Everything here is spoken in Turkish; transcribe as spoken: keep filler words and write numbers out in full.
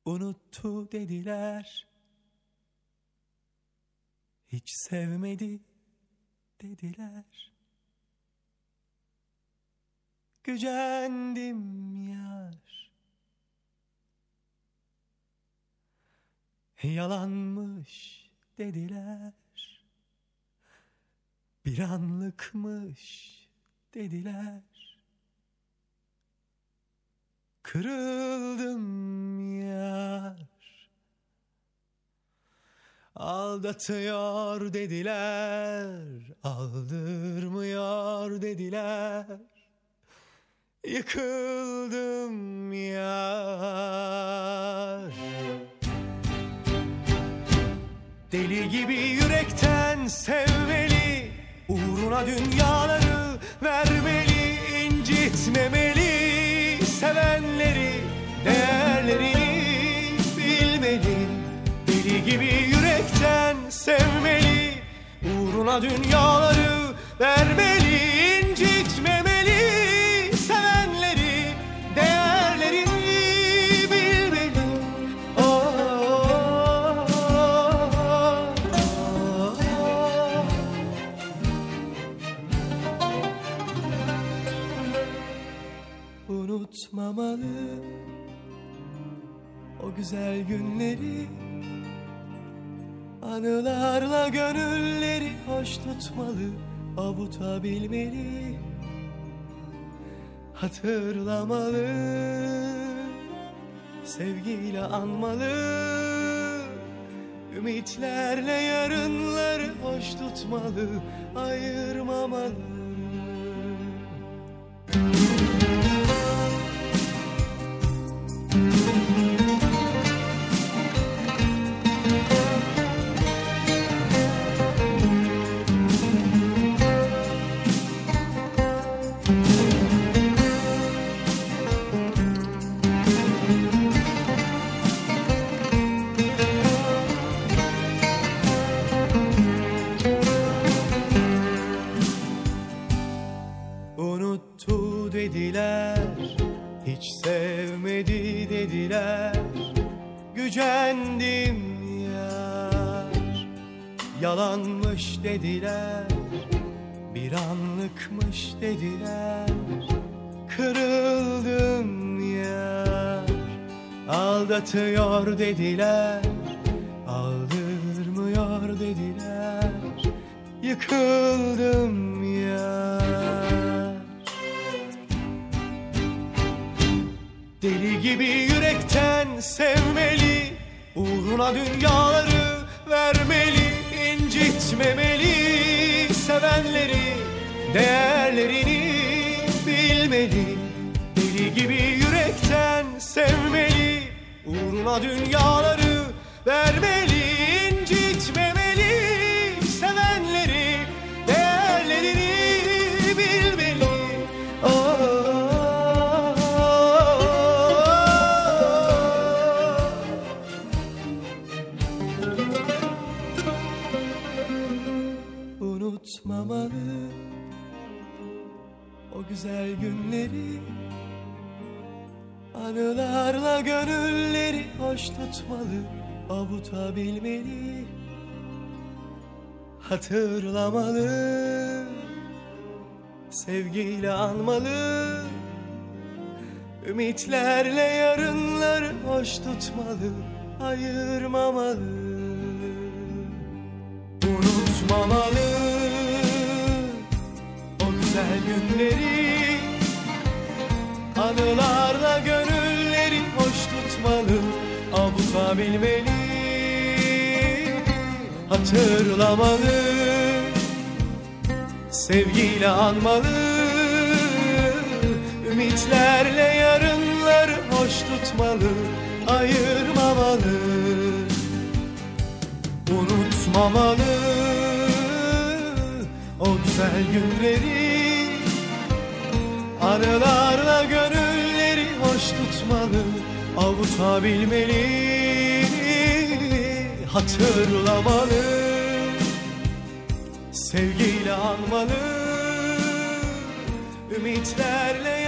Unuttu dediler, hiç sevmedi dediler. Gücendim yar, yalanmış dediler. Bir anlıkmış dediler. Kırıldım yar, aldatıyor dediler, aldırmıyor dediler. Yıkıldım yar. Deli gibi yürekten sevmeli, uğruna dünyaları vermeli, incitmemeli. Sevenleri, değerlerini bilmeli. Deli gibi yürekten sevmeli, uğruna dünyaları vermeli, incitmemeli. Sevenleri, değerlerini bilmeli. Oh, oh, oh, oh. Unutmamalı o güzel günleri, anılarla gönülleri hoş tutmalı, avutabilmeli, hatırlamalı, sevgiyle anmalı, ümitlerle yarınları hoş tutmalı, ayırmamalı. Unuttu dediler, hiç sevmedi dediler. Gücendim yar, yalanmış dediler, bir anlıkmış dediler. Kırıldım yar, aldatıyor dediler, aldırmıyor dediler. Yıkıldım yar. Deli gibi yürekten sevmeli, uğruna dünyaları vermeli, incitmemeli. Sevenleri, değerlerini bilmeli. Deli gibi yürekten sevmeli, uğruna dünyaları vermeli, incitmemeli. Sevenleri, değerlerini bilmeli. Oh. Unutmamalı o güzel günleri, anılarla gönülleri hoş tutmalı, avutabilmeli, hatırlamalı, sevgiyle anmalı, ümitlerle yarınları hoş tutmalı, ayırmamalı. Unutmamalı o güzel günleri, anılarla gönülleri hoş tutmalı, avutabilmeli, hatırlamalı, sevgiyle anmalı, ümitlerle yarınları hoş tutmalı, ayırmamalı. Unutmamalı o güzel günleri, anılarla gönülleri hoş tutmalı, avutabilmeli, hatırlamalı, sevgiyle anmalı, ümitlerle